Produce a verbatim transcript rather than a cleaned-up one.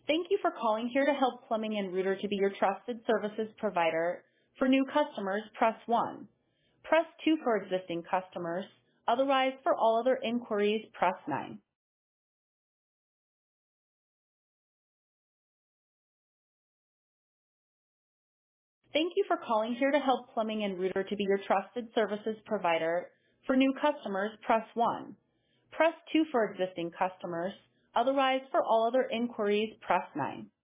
Thank you for calling Here to Help Plumbing and Rooter to be your trusted services provider. For new customers, press one. Press two for existing customers. Otherwise, for all other inquiries, press nine. Thank you for calling Here to Help Plumbing and Rooter to be your trusted services provider. For new customers, press one. Press two for existing customers. Otherwise, for all other inquiries, press nine.